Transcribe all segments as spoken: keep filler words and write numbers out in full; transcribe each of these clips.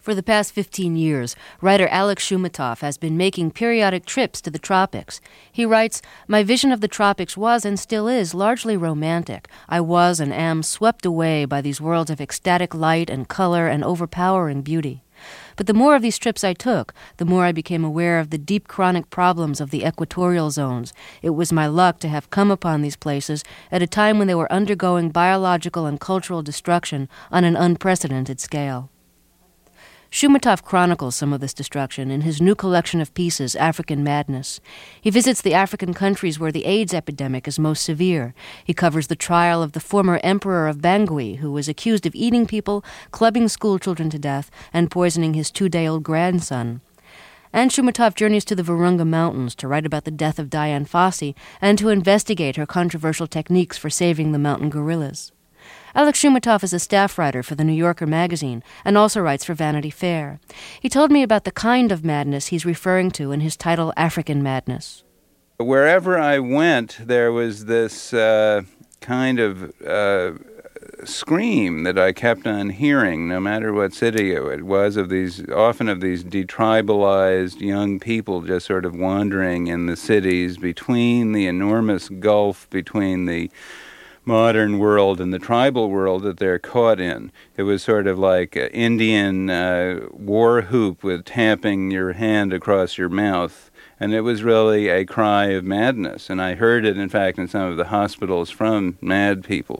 For the past fifteen years, writer Alex Shumatov has been making periodic trips to the tropics. He writes, "My vision of the tropics was and still is largely romantic. I was and am swept away by these worlds of ecstatic light and color and overpowering beauty. But the more of these trips I took, the more I became aware of the deep chronic problems of the equatorial zones. It was my luck to have come upon these places at a time when they were undergoing biological and cultural destruction on an unprecedented scale." Shumatov chronicles some of this destruction in his new collection of pieces, African Madness. He visits the African countries where the AIDS epidemic is most severe. He covers the trial of the former emperor of Bangui, who was accused of eating people, clubbing schoolchildren to death, and poisoning his two-day-old grandson. And Shumatov journeys to the Virunga Mountains to write about the death of Dian Fossey and to investigate her controversial techniques for saving the mountain gorillas. Alex Shumatov is a staff writer for The New Yorker magazine and also writes for Vanity Fair. He told me about the kind of madness he's referring to in his title, African Madness. Wherever I went, there was this uh, kind of uh, scream that I kept on hearing, no matter what city it was, of these, often of these detribalized young people just sort of wandering in the cities between the enormous gulf between the modern world and the tribal world that they're caught in. It was sort of like an Indian uh, war whoop with tapping your hand across your mouth. And it was really a cry of madness. And I heard it, in fact, in some of the hospitals from mad people.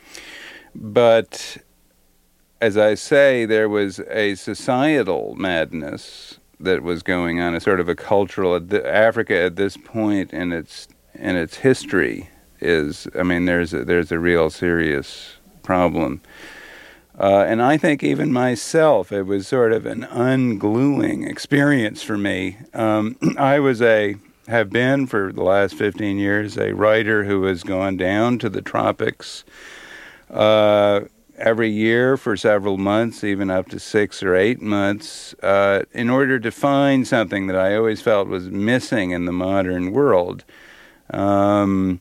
But as I say, there was a societal madness that was going on, a sort of a cultural, Africa at this point in its in its history is, I mean, there's a, there's a real serious problem. Uh, and I think even myself, it was sort of an ungluing experience for me. Um, I was a, have been for the last fifteen years, a writer who has gone down to the tropics uh, every year for several months, even up to six or eight months, uh, in order to find something that I always felt was missing in the modern world. Um,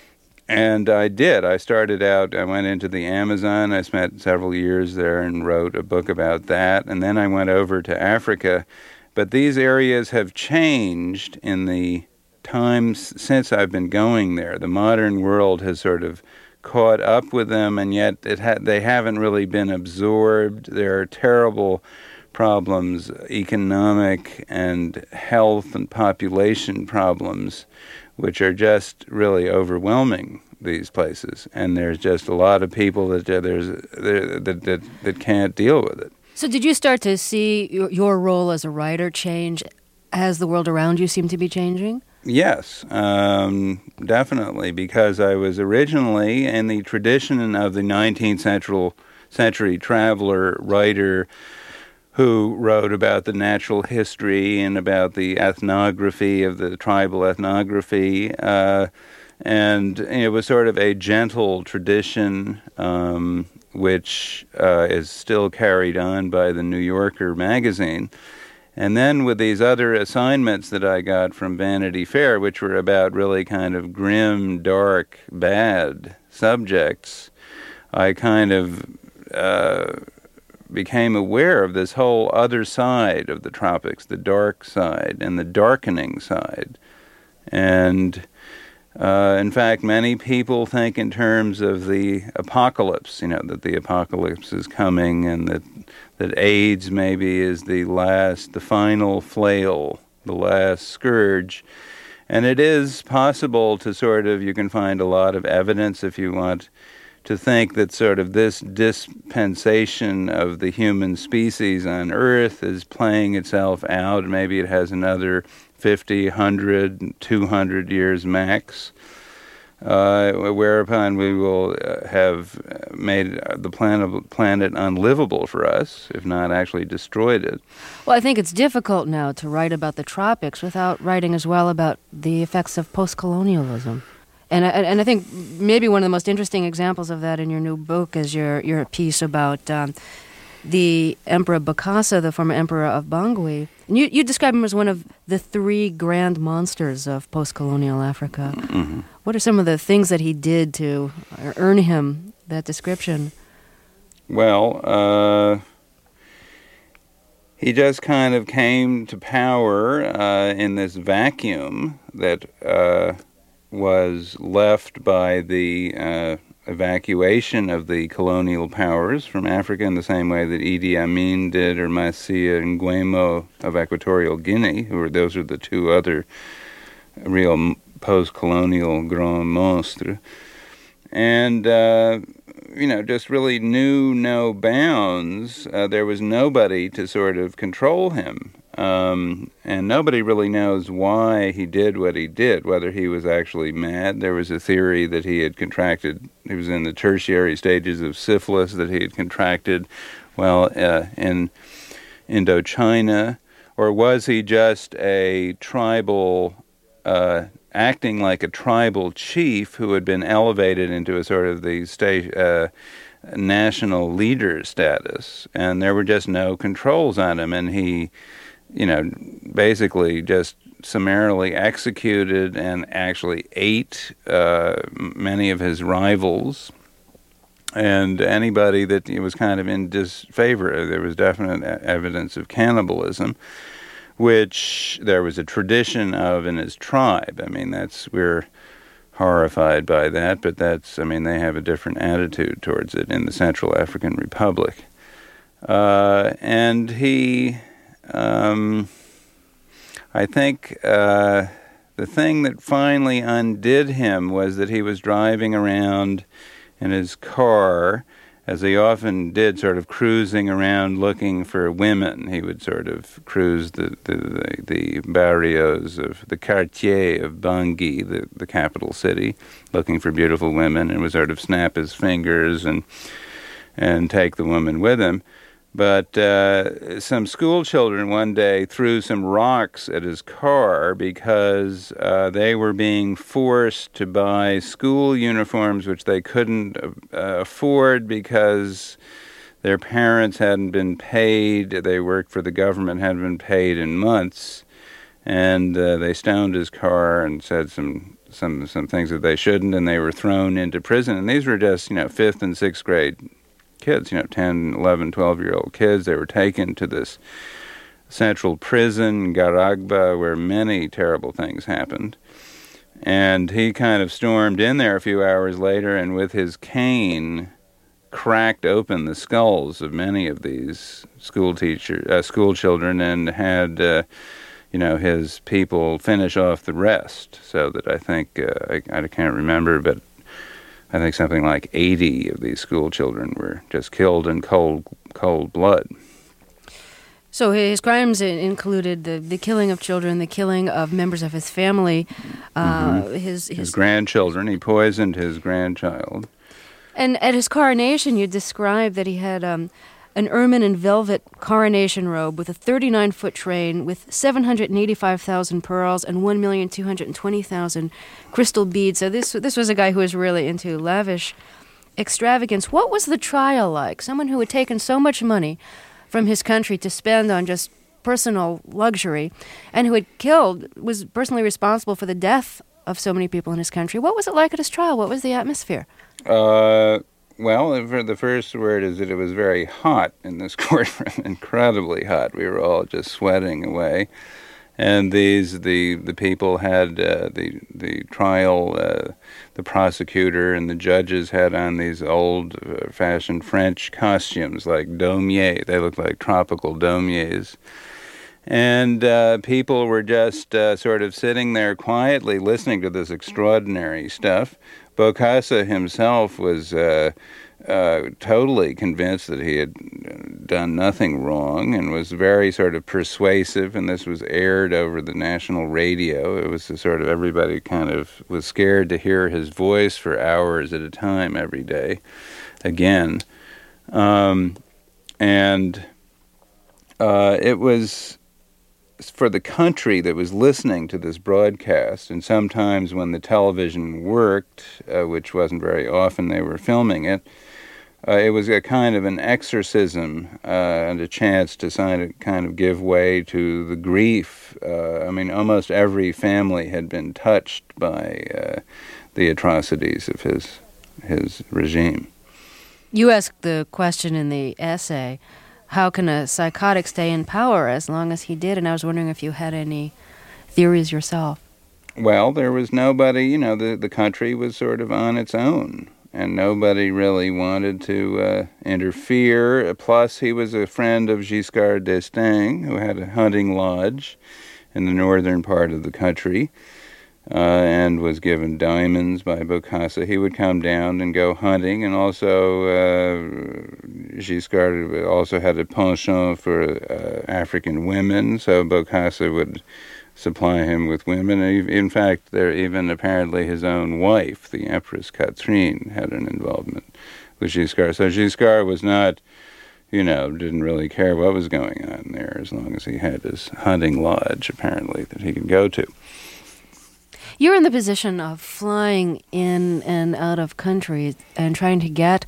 And I did. I started out, I went into the Amazon. I spent several years there and wrote a book about that. And then I went over to Africa. But these areas have changed in the times since I've been going there. The modern world has sort of caught up with them, and yet it ha- they haven't really been absorbed. There are terrible problems, economic and health and population problems, which are just really overwhelming these places, and there's just a lot of people that there's that that that can't deal with it. So, did you start to see your, your role as a writer change as the world around you seemed to be changing? Yes, um, definitely, because I was originally in the tradition of the nineteenth century century traveler writer who wrote about the natural history and about the ethnography of the tribal ethnography. Uh, and it was sort of a gentle tradition, um, which uh, is still carried on by the New Yorker magazine. And then with these other assignments that I got from Vanity Fair, which were about really kind of grim, dark, bad subjects, I kind of Uh, became aware of this whole other side of the tropics, the dark side and the darkening side. And uh, in fact, many people think in terms of the apocalypse, you know, that the apocalypse is coming and that, that AIDS maybe is the last, the final flail, the last scourge. And it is possible to sort of, you can find a lot of evidence if you want to think that sort of this dispensation of the human species on Earth is playing itself out. Maybe it has another fifty, one hundred, two hundred years max, uh, whereupon we will have made the planet, planet unlivable for us, if not actually destroyed it. Well, I think it's difficult now to write about the tropics without writing as well about the effects of post-colonialism. And I, and I think maybe one of the most interesting examples of that in your new book is your, your piece about um, the Emperor Bokassa, the former emperor of Bangui. And you, you describe him as one of the three grand monsters of post-colonial Africa. Mm-hmm. What are some of the things that he did to earn him that description? Well, uh, he just kind of came to power uh, in this vacuum that uh, was left by the uh, evacuation of the colonial powers from Africa in the same way that Idi Amin did, or Masia Nguema of Equatorial Guinea, who are, those are the two other real post-colonial grands monstres. And, uh, you know, just really knew no bounds. Uh, there was nobody to sort of control him. Um, and nobody really knows why he did what he did, whether he was actually mad. There was a theory that he had contracted, he was in the tertiary stages of syphilis, that he had contracted, well, uh, in Indochina. Or was he just a tribal uh acting like a tribal chief who had been elevated into a sort of the state, uh, national leader status, and there were just no controls on him, and he, you know, basically just summarily executed and actually ate uh, many of his rivals and anybody that he was kind of in disfavor. There was definite evidence of cannibalism, which there was a tradition of in his tribe. I mean, that's, we're horrified by that, but that's, I mean, they have a different attitude towards it in the Central African Republic. Uh, and he, um, I think uh, the thing that finally undid him was that he was driving around in his car, as he often did, sort of cruising around looking for women. He would sort of cruise the the, the, the barrios of the quartier of Bangui, the, the capital city, looking for beautiful women, and would sort of snap his fingers and and take the woman with him. But uh, some school children one day threw some rocks at his car because uh, they were being forced to buy school uniforms which they couldn't uh, afford because their parents hadn't been paid. They worked for the government, hadn't been paid in months. And uh, they stoned his car and said some, some, some things that they shouldn't, and they were thrown into prison. And these were just, you know, fifth and sixth grade kids, you know, ten, eleven, twelve-year-old kids. They were taken to this central prison, Garagba, where many terrible things happened. And he kind of stormed in there a few hours later and with his cane cracked open the skulls of many of these school teacher, uh, school children and had, uh, you know, his people finish off the rest. So that I think, uh, I, I can't remember, but I think something like eighty of these school children were just killed in cold, cold blood. So his crimes included the, the killing of children, the killing of members of his family, uh, mm-hmm. his, his his grandchildren. He poisoned his grandchild. And at his coronation, you described that he had um, an ermine and velvet coronation robe with a thirty-nine foot train with seven hundred eighty-five thousand pearls and one million two hundred twenty thousand crystal beads. So this this was a guy who was really into lavish extravagance. What was the trial like? Someone who had taken so much money from his country to spend on just personal luxury and who had killed, was personally responsible for the death of so many people in his country. What was it like at his trial? What was the atmosphere? Uh... Well, the first word is that it was very hot in this courtroom, incredibly hot. We were all just sweating away. And these, the the people had, uh, the the trial, uh, the prosecutor and the judges had on these old-fashioned French costumes like damiers. They looked like tropical damiers. And uh, people were just uh, sort of sitting there quietly listening to this extraordinary stuff. Bokassa himself was uh, uh, totally convinced that he had done nothing wrong and was very sort of persuasive, and this was aired over the national radio. It was sort of, everybody kind of was scared to hear his voice for hours at a time every day, again. Um, and uh, it was for the country that was listening to this broadcast, and sometimes when the television worked, uh, which wasn't very often, they were filming it, uh, it was a kind of an exorcism uh, and a chance to kind of, kind of give way to the grief. Uh, I mean, almost every family had been touched by uh, the atrocities of his his regime. You asked the question in the essay, how can a psychotic stay in power as long as he did? And I was wondering if you had any theories yourself. Well, there was nobody, you know, the, the country was sort of on its own, and nobody really wanted to uh, interfere. Plus, he was a friend of Giscard d'Estaing, who had a hunting lodge in the northern part of the country, uh, and was given diamonds by Bokassa. He would come down and go hunting, and also uh, Giscard also had a penchant for uh, African women, so Bokassa would supply him with women. In fact, there even apparently his own wife, the Empress Catherine, had an involvement with Giscard. So Giscard was not, you know, didn't really care what was going on there as long as he had his hunting lodge, apparently, that he could go to. You're in the position of flying in and out of countries and trying to get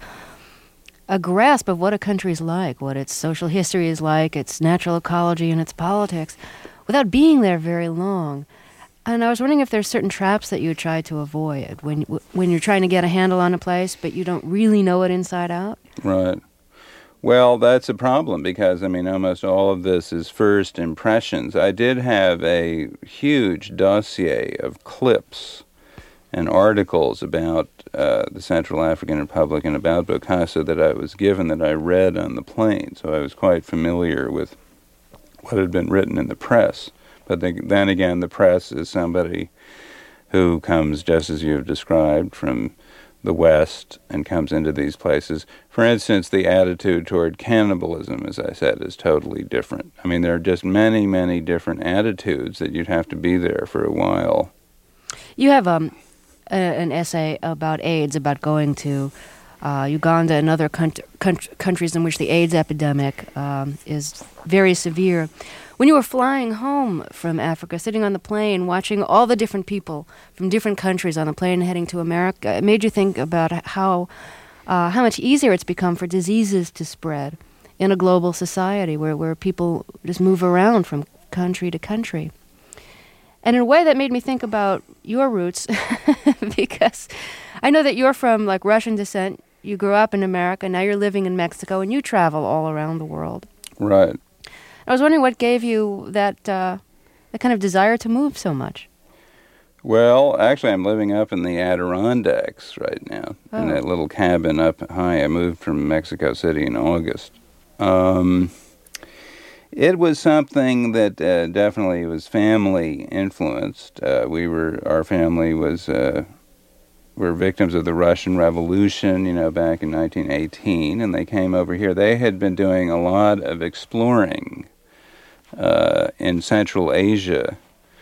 a grasp of what a country is like, what its social history is like, its natural ecology and its politics, without being there very long. And I was wondering if there's certain traps that you would try to avoid when when you're trying to get a handle on a place, but you don't really know it inside out. Right. Well, that's a problem because, I mean, almost all of this is first impressions. I did have a huge dossier of clips and articles about uh, the Central African Republic and about Bokassa that I was given that I read on the plane, so I was quite familiar with what had been written in the press. But then again, the press is somebody who comes, just as you have described, from the West and comes into these places. For instance, the attitude toward cannibalism, as I said, is totally different. I mean, there are just many, many different attitudes that you'd have to be there for a while. You have um, a, an essay about AIDS, about going to Uh, Uganda and other country, country, countries in which the AIDS epidemic um, is very severe. When you were flying home from Africa, sitting on the plane, watching all the different people from different countries on the plane heading to America, it made you think about how uh, how much easier it's become for diseases to spread in a global society where, where people just move around from country to country. And in a way that made me think about your roots, because I know that you're from like Russian descent. You grew up in America, now you're living in Mexico, and you travel all around the world. Right. I was wondering what gave you that uh, that kind of desire to move so much. Well, actually, I'm living up in the Adirondacks right now, oh. in that little cabin up high. I moved from Mexico City in August. Um, it was something that uh, definitely was family influenced. Uh, we were, our family was... Uh, were victims of the Russian Revolution, you know, back in nineteen eighteen, and they came over here. They had been doing a lot of exploring uh, in Central Asia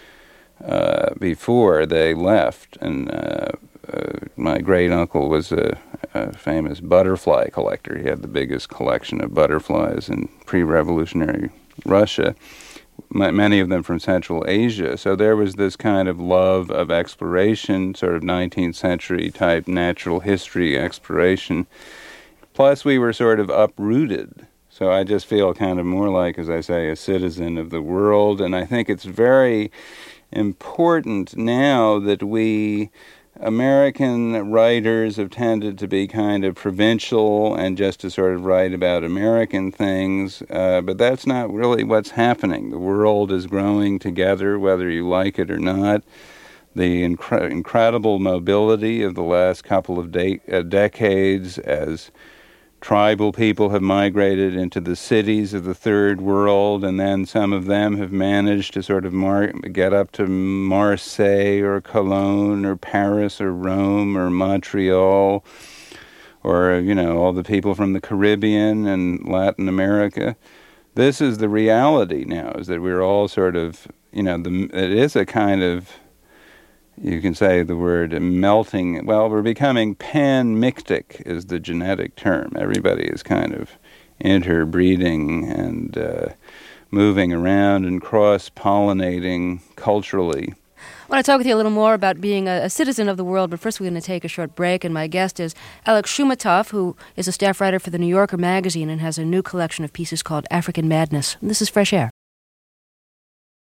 uh, before they left, and uh, uh, my great-uncle was a, a famous butterfly collector. He had the biggest collection of butterflies in pre-revolutionary Russia, many of them from Central Asia. So there was this kind of love of exploration, sort of nineteenth century type natural history exploration. Plus we were sort of uprooted. So I just feel kind of more like, as I say, a citizen of the world. And I think it's very important now that we American writers have tended to be kind of provincial and just to sort of write about American things, uh, but that's not really what's happening. The world is growing together, whether you like it or not. The incre- incredible mobility of the last couple of de- uh, decades as tribal people have migrated into the cities of the third world, and then some of them have managed to sort of mar- get up to Marseille or Cologne or Paris or Rome or Montreal, or, you know, all the people from the Caribbean and Latin America. This is the reality now, is that we're all sort of, you know, the, it is a kind of, you can say the word melting. Well, we're becoming pan-mictic is the genetic term. Everybody is kind of interbreeding and uh, moving around and cross-pollinating culturally. I want to talk with you a little more about being a, a citizen of the world, but first we're going to take a short break, and my guest is Alex Shumatov, who is a staff writer for the New Yorker magazine and has a new collection of pieces called African Madness. And this is Fresh Air.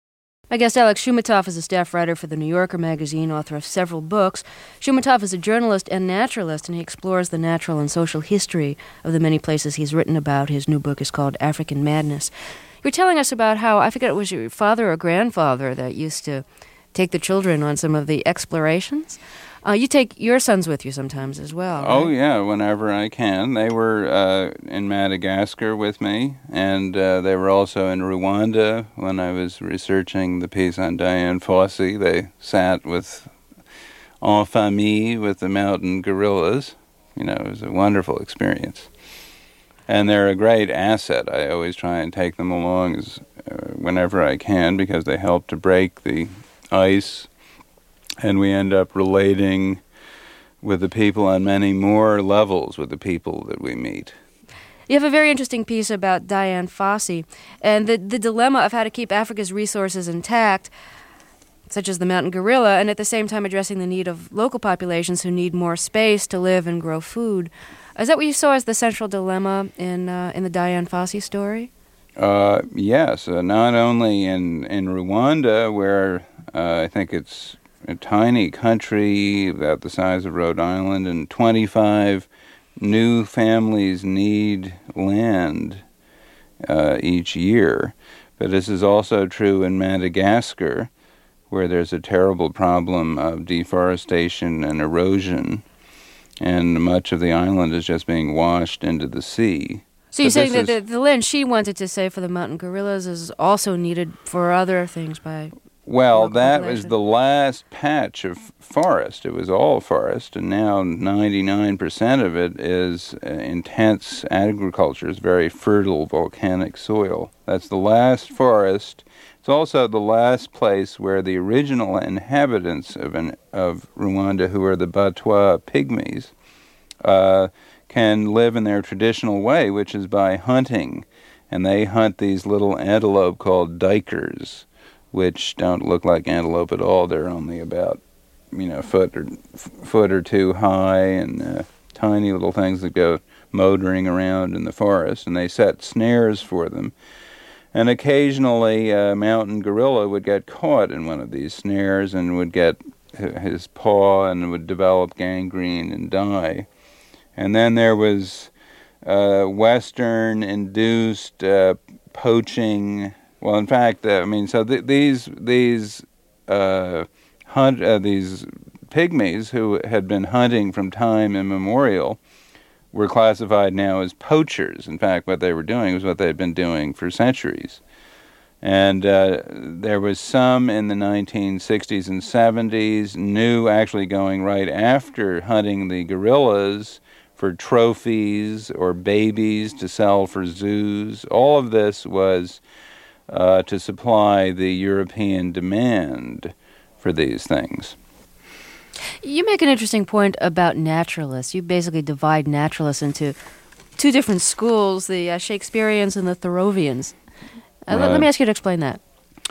My guest Alex Shoumatoff is a staff writer for The New Yorker magazine, author of several books. Shoumatoff is a journalist and naturalist, and he explores the natural and social history of the many places he's written about. His new book is called African Madness. You were telling us about how, I forget, it was your father or grandfather that used to take the children on some of the explorations? Uh, you take your sons with you sometimes as well, right? Oh, yeah, whenever I can. They were uh, in Madagascar with me, and uh, they were also in Rwanda when I was researching the piece on Dian Fossey. They sat with en famille with the mountain gorillas. You know, it was a wonderful experience. And they're a great asset. I always try and take them along as, uh, whenever I can because they help to break the ice. And we end up relating with the people on many more levels with the people that we meet. You have a very interesting piece about Dian Fossey and the, the dilemma of how to keep Africa's resources intact, such as the mountain gorilla, and at the same time addressing the need of local populations who need more space to live and grow food. Is that what you saw as the central dilemma in uh, in the Dian Fossey story? Uh, yes, uh, not only in, in Rwanda, where uh, I think it's a tiny country about the size of Rhode Island, and twenty-five new families need land uh, each year. But this is also true in Madagascar, where there's a terrible problem of deforestation and erosion, and much of the island is just being washed into the sea. So you're But saying this that is- the, the land she wanted to save for the mountain gorillas is also needed for other things by... Well, local that was population. the last patch of forest. It was all forest, and now ninety-nine percent of it is uh, intense agriculture. It's very fertile volcanic soil. That's the last forest. It's also the last place where the original inhabitants of an, of Rwanda, who are the Batwa Pygmies, uh, can live in their traditional way, which is by hunting. And they hunt these little antelope called duikers, which don't look like antelope at all. They're only about, you know, foot or f- foot or two high, and uh, tiny little things that go motoring around in the forest. And they set snares for them. And occasionally, a mountain gorilla would get caught in one of these snares and would get h- his paw and would develop gangrene and die. And then there was uh, Western-induced uh, poaching. Well, in fact, uh, I mean, so th- these these uh, hunt uh, these pygmies who had been hunting from time immemorial were classified now as poachers. In fact, what they were doing was what they had been doing for centuries. And uh, there was some in the nineteen sixties and seventies, new actually going right after hunting the gorillas for trophies or babies to sell for zoos. All of this was uh, to supply the European demand for these things. You make an interesting point about naturalists. You basically divide naturalists into two different schools, the uh, Shakespeareans and the Thoreauvians. Uh, let, let Right. me ask you to explain that.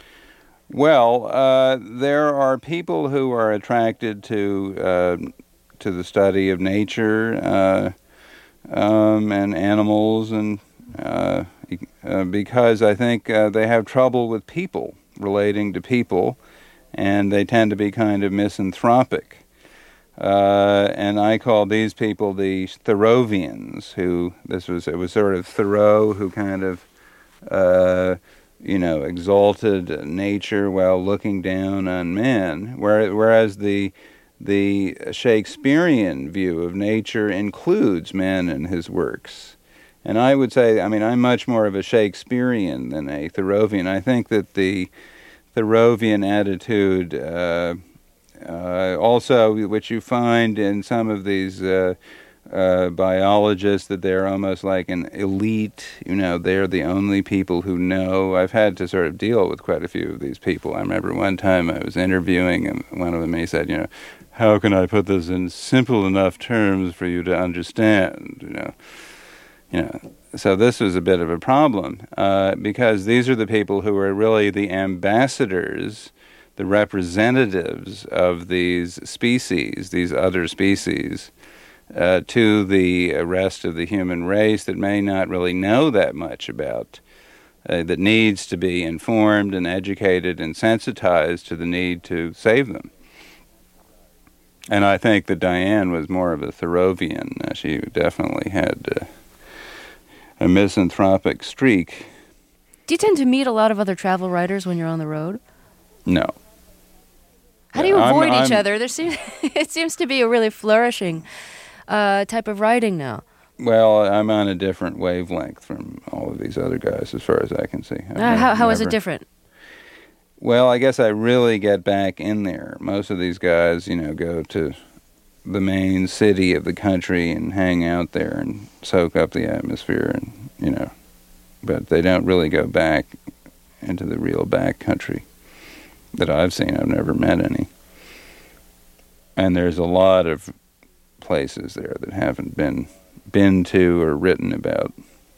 Well, uh, there are people who are attracted to uh, to the study of nature uh, um, and animals, and uh, uh, because I think uh, they have trouble with people, relating to people, and they tend to be kind of misanthropic. Uh, and I call these people the Thoreauvians, who, this was, it was sort of Thoreau who kind of, uh, you know, exalted nature while looking down on men, where, whereas the the Shakespearean view of nature includes man in his works. And I would say, I mean, I'm much more of a Shakespearean than a Thoreauvian. I think that the Thoreauvian attitude, uh, uh, also, which you find in some of these uh, uh, biologists, that they're almost like an elite, you know, they're the only people who know. I've had to sort of deal with quite a few of these people. I remember one time I was interviewing and one of them, he said, you know, how can I put this in simple enough terms for you to understand, you know? You know, so this was a bit of a problem uh, because these are the people who are really the ambassadors, the representatives of these species, these other species, uh, to the rest of the human race that may not really know that much about uh, that needs to be informed and educated and sensitized to the need to save them. And I think that Diane was more of a Thoreauvian. Uh, she definitely had uh, a misanthropic streak. Do you tend to meet a lot of other travel writers when you're on the road? No. How do you I'm- avoid each I'm- other? There seems it seems to be a really flourishing uh, type of writing now. Well, I'm on a different wavelength from all of these other guys, as far as I can see. I've Uh, how how is it never- different? Well, I guess I really get back in there. Most of these guys, you know, go to the main city of the country and hang out there and soak up the atmosphere, and you know, but they don't really go back into the real back country that I've seen. I've never met any. And there's a lot of places there that haven't been been to or written about.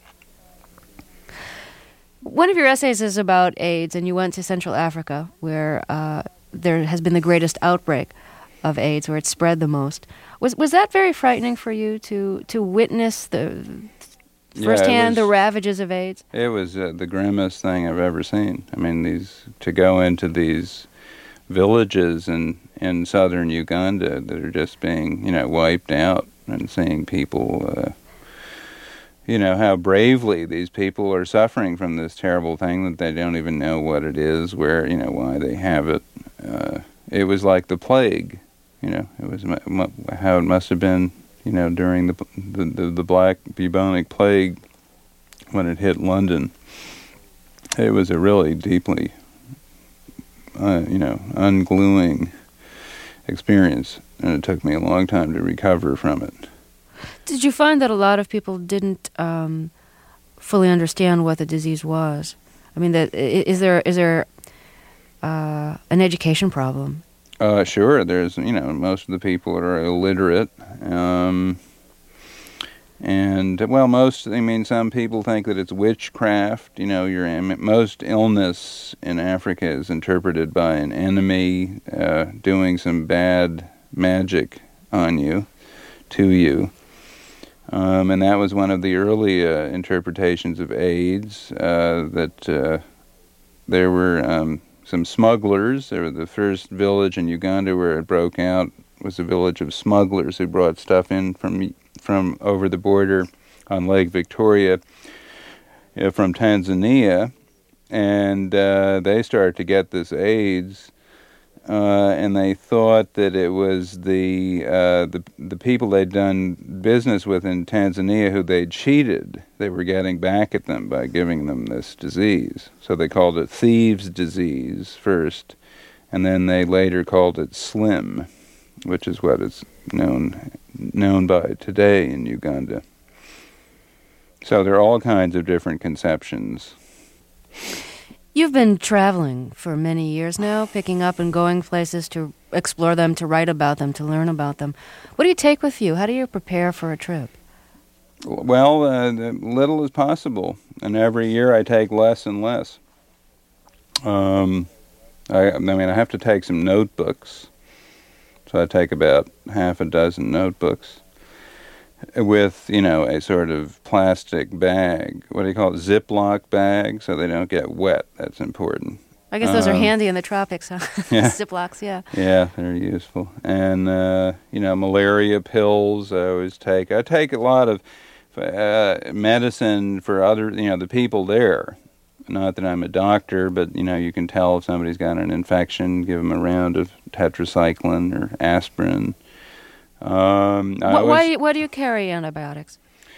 One of your essays is about AIDS, and you went to Central Africa, where uh, there has been the greatest outbreak of AIDS, where it's spread the most. Was was that very frightening for you to to witness the Yeah, it firsthand the was- ravages of AIDS? It was uh, the grimmest thing I've ever seen. I mean, these to go into these villages in in southern Uganda that are just being, you know, wiped out, and seeing people, uh, you know, how bravely these people are suffering from this terrible thing that they don't even know what it is, where, you know, why they have it. Uh, it was like the plague, you know. It was mu- mu- how it must have been, you know, during the the, the, the Black Bubonic Plague when it hit London. It was a really deeply, uh, you know, ungluing experience, and it took me a long time to recover from it. Did you find that a lot of people didn't um, fully understand what the disease was? I mean, that i- is there is there uh, an education problem? Uh, sure, there's, you know, most of the people are illiterate. Um, and, well, most, I mean, some people think that it's witchcraft. You know, your most illness in Africa is interpreted by an enemy uh, doing some bad magic on you, to you. Um, and that was one of the early uh, interpretations of AIDS, uh, that uh, there were um, some smugglers. There were the first village in Uganda where it broke out was a village of smugglers who brought stuff in from from over the border on Lake Victoria uh, from Tanzania, and uh, they started to get this AIDS. Uh, and they thought that it was the, uh, the the people they'd done business with in Tanzania who they'd cheated. They were getting back at them by giving them this disease. So they called it thieves' disease first, and then they later called it slim, which is what it's known known by today in Uganda. So there are all kinds of different conceptions. You've been traveling for many years now, picking up and going places to explore them, to write about them, to learn about them. What do you take with you? How do you prepare for a trip? Well, uh, little as possible, and every year I take less and less. Um, I, I mean, I have to take some notebooks, so I take about half a dozen notebooks with, you know, a sort of plastic bag. What do you call it? Ziploc bag, so they don't get wet. That's important. I guess those are Um, handy in the tropics, huh? yeah. Ziplocs, yeah. Yeah, they're useful. And, uh, you know, malaria pills I always take. I take a lot of uh, medicine for other, you know, the people there. Not that I'm a doctor, but, you know, you can tell if somebody's got an infection, give them a round of tetracycline or aspirin. Um, I Wh- always, why, why do you carry antibiotics?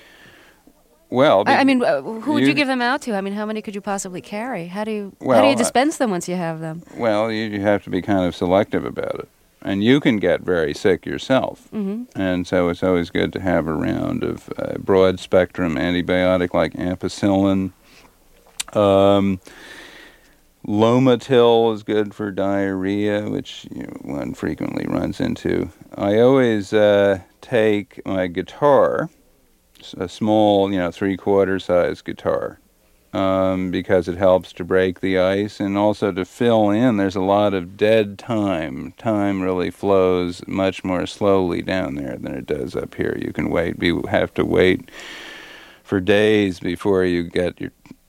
well, I, I mean, uh, who would you, you- give them out to? I mean, how many could you possibly carry? How do you how Well, do you uh, dispense them once you have them? well, you, you have to be kind of selective about it. And you can get very sick yourself. Hmm. And so it's always good to have a round of uh, broad-spectrum antibiotic like ampicillin. Um, Lomatil is good for diarrhea, which you know, one frequently runs into. I always uh, take my guitar, s- a small, you know, three-quarter size guitar, um, because it helps to break the ice and also to fill in. There's a lot of dead time. Time really flows much more slowly down there than it does up here. You can wait. You have to wait for days before you get your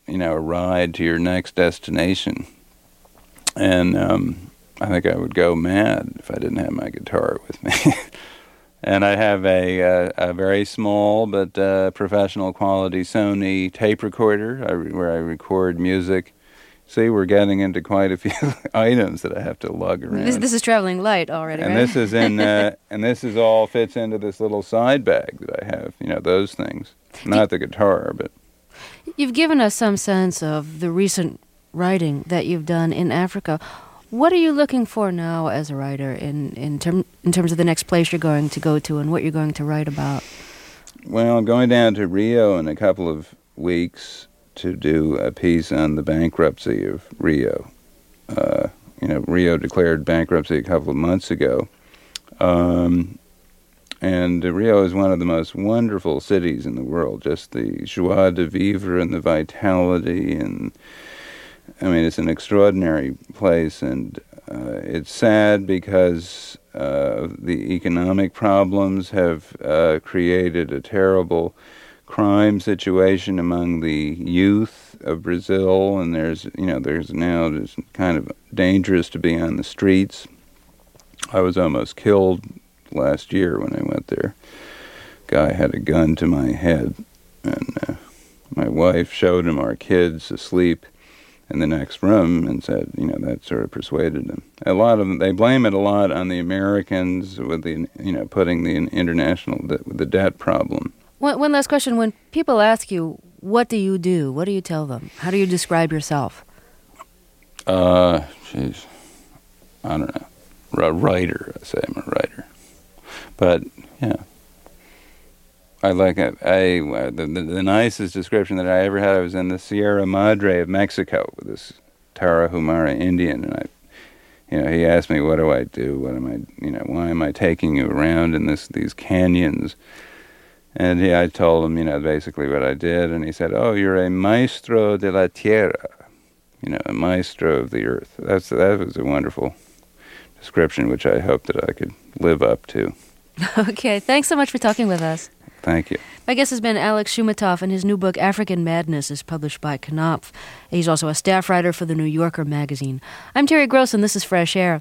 you know, a ride to your next destination. And um, I think I would go mad if I didn't have my guitar with me. And I have a, uh, a very small but uh, professional quality Sony tape recorder I re- where I record music. See, we're getting into quite a few items that I have to lug around. This, this is traveling light already, and right? this is in, uh, and this is all fits into this little side bag that I have. You know, those things, not the guitar, but. You've given us some sense of the recent writing that you've done in Africa. What are you looking for now as a writer in in, term, in terms of the next place you're going to go to and what you're going to write about? Well, I'm going down to Rio in a couple of weeks to do a piece on the bankruptcy of Rio. Uh, you know, Rio declared bankruptcy a couple of months ago. Um, and uh, Rio is one of the most wonderful cities in the world, just the joie de vivre and the vitality. And, I mean, it's an extraordinary place, and uh, it's sad because uh, the economic problems have uh, created a terrible crime situation among the youth of Brazil, and there's, you know, there's now just kind of dangerous to be on the streets. I was almost killed last year when I went there. Guy had a gun to my head, and uh, my wife showed him our kids asleep in the next room and said, you know, that sort of persuaded them. A lot of them, they blame it a lot on the Americans with the, you know, putting the international, the, the debt problem. One, one last question. When people ask you, what do you do? What do you tell them? How do you describe yourself? Uh, jeez. I don't know. A writer, I say I'm a writer. But, yeah. I like it. I, uh, the, the, the nicest description that I ever had, I was in the Sierra Madre of Mexico with this Tarahumara Indian, and I, you know, he asked me, what do I do? What am I, you know, why am I taking you around in this these canyons? And he, I told him, you know, basically what I did, and he said, oh, you're a maestro de la tierra, you know, a maestro of the earth. That's That was a wonderful description, which I hope that I could live up to. Okay, thanks so much for talking with us. Thank you. My guest has been Alex Shumatov, and his new book, African Madness, is published by Knopf. He's also a staff writer for The New Yorker magazine. I'm Terry Gross, and this is Fresh Air.